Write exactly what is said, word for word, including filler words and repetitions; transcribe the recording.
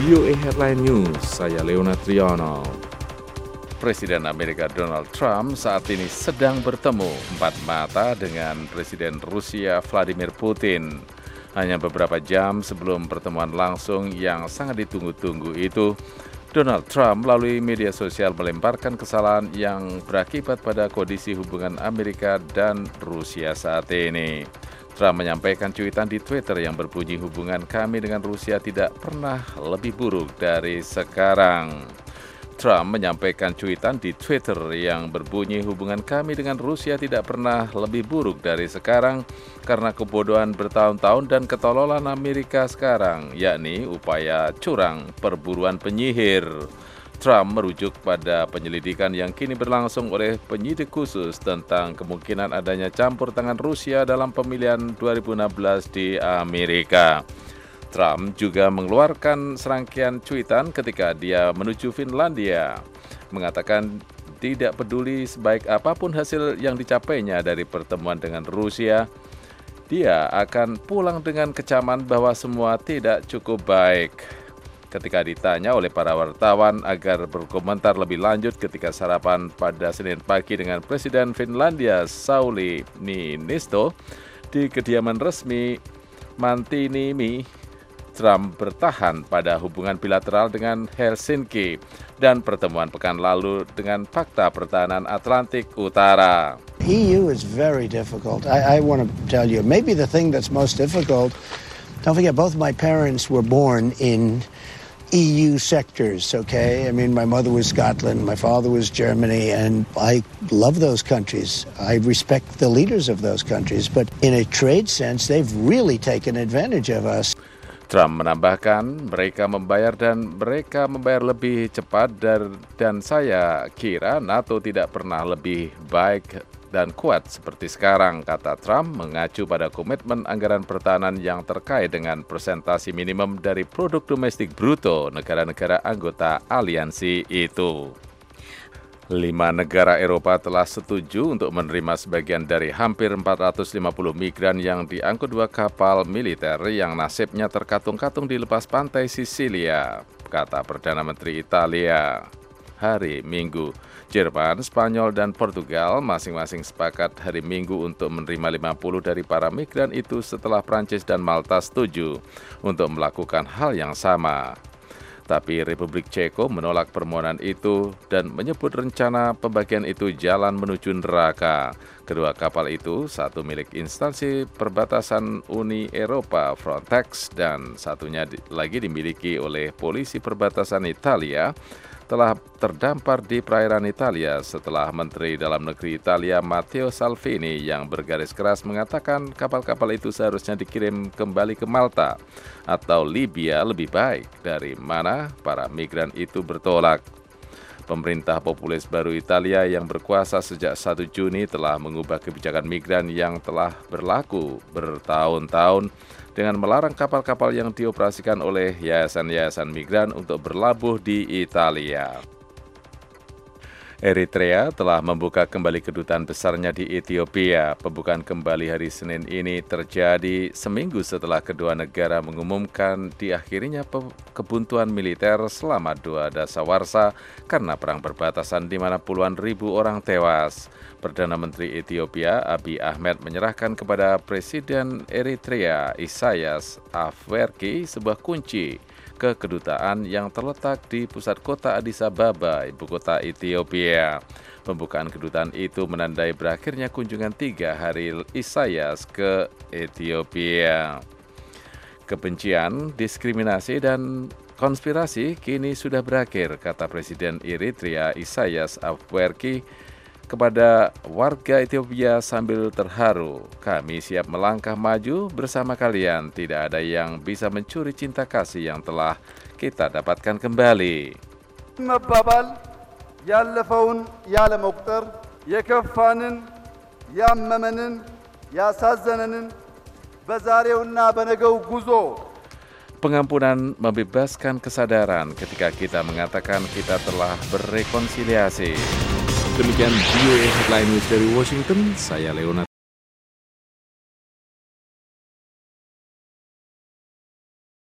V O A Headline News, saya Leonard Triono. Presiden Amerika Donald Trump saat ini sedang bertemu empat mata dengan Presiden Rusia Vladimir Putin. Hanya beberapa jam sebelum pertemuan langsung yang sangat ditunggu-tunggu itu, Donald Trump melalui media sosial melemparkan kesalahan yang berakibat pada kondisi hubungan Amerika dan Rusia saat ini. Trump menyampaikan cuitan di Twitter yang berbunyi hubungan kami dengan Rusia tidak pernah lebih buruk dari sekarang. Trump menyampaikan cuitan di Twitter yang berbunyi hubungan kami dengan Rusia tidak pernah lebih buruk dari sekarang karena kebodohan bertahun-tahun dan ketololan Amerika sekarang, yakni upaya curang perburuan penyihir. Trump merujuk pada penyelidikan yang kini berlangsung oleh penyidik khusus tentang kemungkinan adanya campur tangan Rusia dalam pemilihan dua ribu enam belas di Amerika. Trump juga mengeluarkan serangkaian cuitan ketika dia menuju Finlandia, mengatakan tidak peduli sebaik apapun hasil yang dicapainya dari pertemuan dengan Rusia, dia akan pulang dengan kecaman bahwa semua tidak cukup baik. Ketika ditanya oleh para wartawan agar berkomentar lebih lanjut ketika sarapan pada Senin pagi dengan Presiden Finlandia Sauli Niinisto di kediaman resmi Mantinimi, Trump bertahan pada hubungan bilateral dengan Helsinki dan pertemuan pekan lalu dengan Fakta Pertahanan Atlantik Utara. E U is very difficult. I, I want to tell you, maybe the thing that's most difficult, don't forget both my parents were born in E U sectors, okay? I mean, my mother was Scotland, my father was Germany, and I love those countries. I respect the leaders of those countries, but in a trade sense, they've really taken advantage of us. Trump menambahkan, mereka membayar dan mereka membayar lebih cepat dan, dan saya kira NATO tidak pernah lebih baik dan kuat seperti sekarang, kata Trump mengacu pada komitmen anggaran pertahanan yang terkait dengan persentase minimum dari produk domestik bruto negara-negara anggota aliansi itu. Lima negara Eropa telah setuju untuk menerima sebagian dari hampir empat ratus lima puluh migran yang diangkut dua kapal militer yang nasibnya terkatung-katung di lepas pantai Sisilia, kata Perdana Menteri Italia hari Minggu. Jerman, Spanyol, dan Portugal masing-masing sepakat hari Minggu untuk menerima lima puluh dari para migran itu setelah Prancis dan Malta setuju untuk melakukan hal yang sama. Tapi Republik Ceko menolak permohonan itu dan menyebut rencana pembagian itu jalan menuju neraka. Kedua kapal itu, satu milik instansi perbatasan Uni Eropa Frontex dan satunya lagi dimiliki oleh polisi perbatasan Italia, telah terdampar di perairan Italia setelah Menteri Dalam Negeri Italia Matteo Salvini yang bergaris keras mengatakan kapal-kapal itu seharusnya dikirim kembali ke Malta atau Libya lebih baik, dari mana para migran itu bertolak. Pemerintah populis baru Italia yang berkuasa sejak satu Juni telah mengubah kebijakan migran yang telah berlaku bertahun-tahun dengan melarang kapal-kapal yang dioperasikan oleh yayasan-yayasan migran untuk berlabuh di Italia. Eritrea telah membuka kembali kedutaan besarnya di Ethiopia. Pembukaan kembali hari Senin ini terjadi seminggu setelah kedua negara mengumumkan diakhirinya kebuntuan militer selama dua dasawarsa karena perang perbatasan di mana puluhan ribu orang tewas. Perdana Menteri Ethiopia Abiy Ahmed menyerahkan kepada Presiden Eritrea Isaias Afwerki sebuah kunci ke kedutaan yang terletak di pusat kota Addis Ababa, ibu kota Ethiopia. Pembukaan kedutaan itu menandai berakhirnya kunjungan tiga hari Isaias ke Ethiopia. Kebencian, diskriminasi, dan konspirasi kini sudah berakhir, kata Presiden Eritrea Isaias Afwerki kepada warga Ethiopia sambil terharu. Kami siap melangkah maju bersama kalian. Tidak ada yang bisa mencuri cinta kasih yang telah kita dapatkan kembali. መባባል ያለፈውን ያለ መቁጠር የከፋንን ያመመንን ያሳዘነንን በዛሬውና በነገው ጉዞ Pengampunan membebaskan kesadaran ketika kita mengatakan kita telah berrekonsiliasi. Demikian V O A Headline News dari Washington, saya Leonard